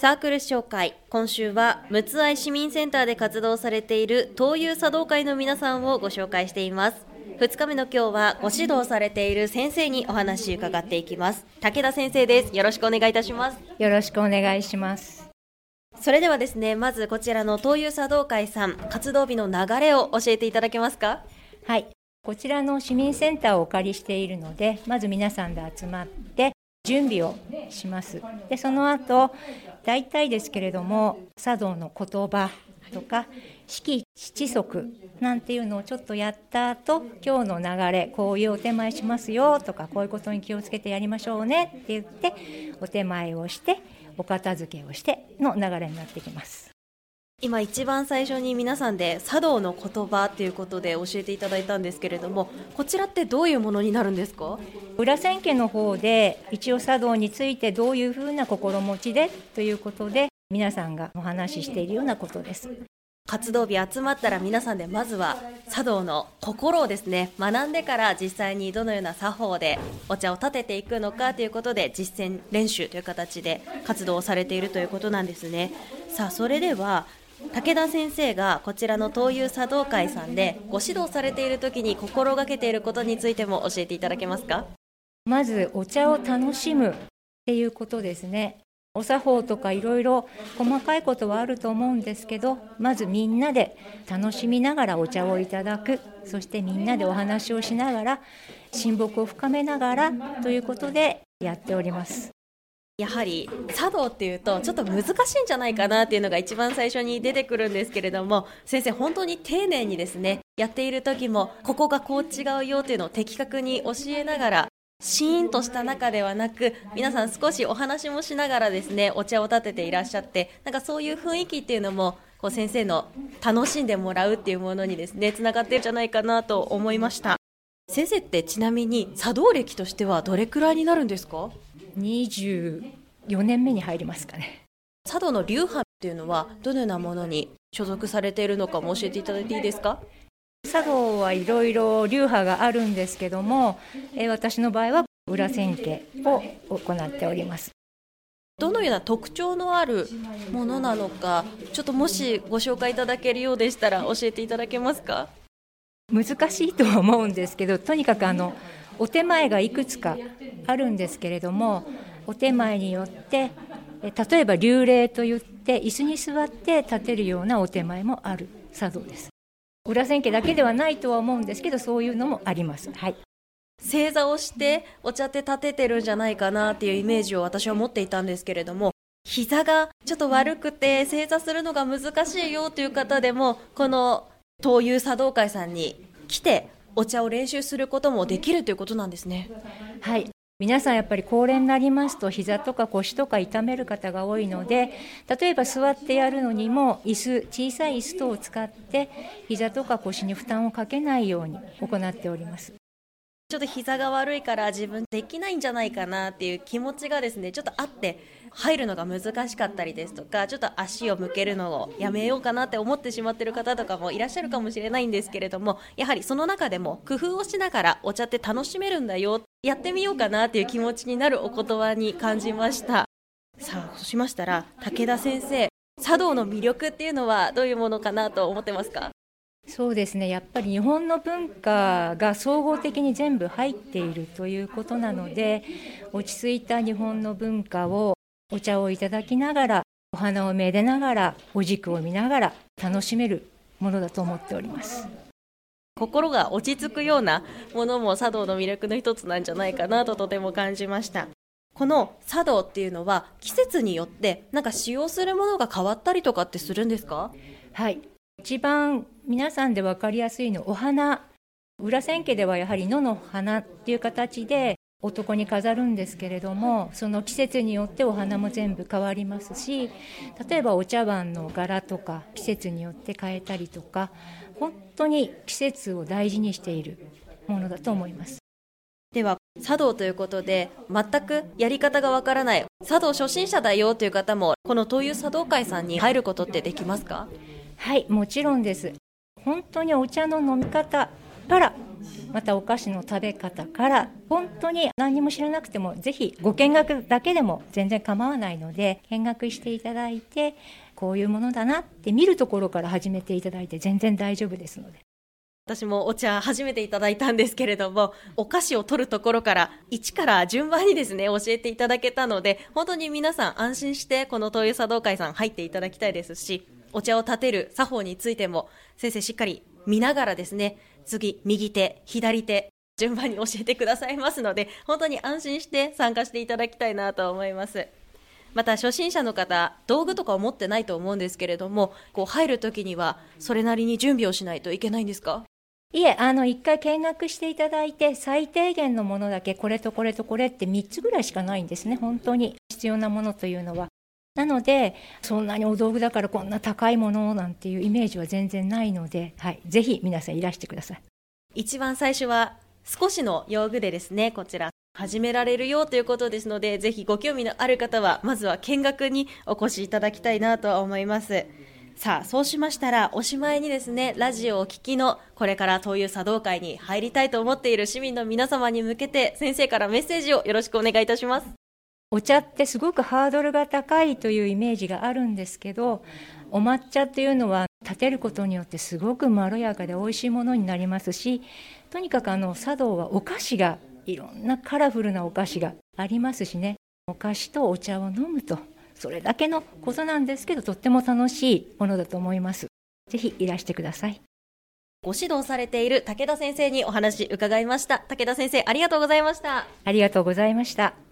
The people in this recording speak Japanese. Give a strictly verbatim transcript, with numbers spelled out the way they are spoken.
サークル紹介。今週は陸奥愛市民センターで活動されている東友茶道会の皆さんをご紹介しています。ふつかめの今日はご指導されている先生にお話伺っていきます。武田先生です。よろしくお願いいたします。 よろしくお願いします。 それではですね、まずこちらの東友茶道会さん、活動日の流れを教えていただけますか？ はい、こちらの市民センターをお借りしているので、まず皆さんで集まって準備をします。でその後、大体ですけれども茶道の言葉とか式七則なんていうのをちょっとやった後、今日の流れこういうお手前しますよとか、こういうことに気をつけてやりましょうねって言ってお手前をしてお片付けをしての流れになってきます。 今一番最初に皆さんで茶道の言葉ということで教えていただいたんですけれども、こちらってどういうものになるんですか？ 裏千家の方で一応茶道についてどういうふうな心持ちでということで皆さんがお話ししているようなことです。 活動日集まったら皆さんでまずは茶道の心をですね学んでから、実際にどのような作法でお茶を立てていくのかということで実践練習という形で活動をされているということなんですね。さあ、それでは武田先生がこちらの東友茶道会さんでご指導されている時に心がけていることについても教えていただけますか？ まずお茶を楽しむっていうことですね。お作法とかいろいろ細かいことはあると思うんですけど、まずみんなで楽しみながらお茶をいただく、そしてみんなでお話をしながら親睦を深めながらということでやっております。 やはり茶道っていうとちょっと難しいんじゃないかなっていうのが一番最初に出てくるんですけれども、先生本当に丁寧にですね、やっている時もここがこう違うよっていうのを的確に教えながら、シーンとした中ではなく、皆さん少しお話もしながらですねお茶を立てていらっしゃって、なんかそういう雰囲気っていうのもこう先生の楽しんでもらうっていうものにですねつながってるんじゃないかなと思いました。先生ってちなみに茶道歴としてはどれくらいになるんですか？ にじゅうよねんめに入りますかね。 茶道の流派っていうのはどのようなものに所属されているのかも教えていただいていいですか？ 茶道はいろいろ流派があるんですけども、えー、私の場合は裏千家を行っております。 どのような特徴のあるものなのか、ちょっともしご紹介いただけるようでしたら教えていただけますか？ 難しいとは思うんですけど、とにかくあのお手前がいくつかあるんですけれども、お手前によって例えば立礼といって椅子に座って立てるようなお手前もある茶道です。裏千家だけではないとは思うんですけど、そういうのもあります。はい、 正座をしてお茶って立ててるんじゃないかなっていうイメージを私は持っていたんですけれども、膝がちょっと悪くて正座するのが難しいよという方でも、この東友茶道会さんに来てお茶を練習することもできるということなんですね。 はい、皆さんやっぱり高齢になりますと膝とか腰とか痛める方が多いので、例えば座ってやるのにも椅子、小さい椅子等を使って膝とか腰に負担をかけないように行っております。 ちょっと膝が悪いから自分できないんじゃないかなっていう気持ちがですねちょっとあって、入るのが難しかったりですとか、ちょっと足を向けるのをやめようかなって思ってしまっている方とかもいらっしゃるかもしれないんですけれども、やはりその中でも工夫をしながらお茶って楽しめるんだよ、やってみようかなっていう気持ちになるお言葉に感じました。さあ、そうしましたら武田先生、茶道の魅力っていうのはどういうものかなと思ってますか？ そうですね、やっぱり日本の文化が総合的に全部入っているということなので、落ち着いた日本の文化をお茶をいただきながら、お花をめでながら、お軸を見ながら楽しめるものだと思っております。 心が落ち着くようなものも茶道の魅力の一つなんじゃないかなととても感じました。この茶道っていうのは季節によってなんか使用するものが変わったりとかってするんですか？ はい、一番皆さんで分かりやすいのお花、裏千家ではやはり野の花っていう形で男に飾るんですけれども、その季節によってお花も全部変わりますし、例えばお茶碗の柄とか季節によって変えたりとか、本当に季節を大事にしているものだと思います。 では茶道ということで全くやり方がわからない茶道初心者だよという方もこの東友茶道会さんに入ることってできますか？ はい、もちろんです。本当にお茶の飲み方からまたお菓子の食べ方から、本当に何にも知らなくてもぜひご見学だけでも全然構わないので、見学していただいて、こういうものだなって見るところから始めていただいて全然大丈夫ですので。 私もお茶初めていただいたんですけれども、お菓子を取るところから一から順番にですね教えていただけたので、本当に皆さん安心してこの灯油茶道会さん入っていただきたいですし、お茶を立てる作法についても先生しっかり見ながらですね、次右手左手順番に教えてくださいますので、本当に安心して参加していただきたいなと思います。また初心者の方、道具とかを持ってないと思うんですけれども、こう入るときにはそれなりに準備をしないといけないんですか？ いえ、あの一回見学していただいて、最低限のものだけこれとこれとこれってみっつぐらいしかないんですね、本当に必要なものというのは。なのでそんなにお道具だからこんな高いものなんていうイメージは全然ないので、はい、ぜひ皆さんいらしてください。 一番最初は少しの用具でですね、こちら始められるよということですので、ぜひご興味のある方はまずは見学にお越しいただきたいなと思います。さあ、そうしましたらおしまいにですね、ラジオをお聞きのこれから灯油茶道会に入りたいと思っている市民の皆様に向けて、先生からメッセージをよろしくお願いいたします。 お茶ってすごくハードルが高いというイメージがあるんですけど、お抹茶っていうのは立てることによってすごくまろやかで美味しいものになりますし、とにかくあの茶道はお菓子がいろんなカラフルなお菓子がありますしね、お菓子とお茶を飲むとそれだけのことなんですけど、とっても楽しいものだと思います。ぜひいらしてください。 ご指導されている武田先生にお話伺いました。武田先生、ありがとうございました。 ありがとうございました。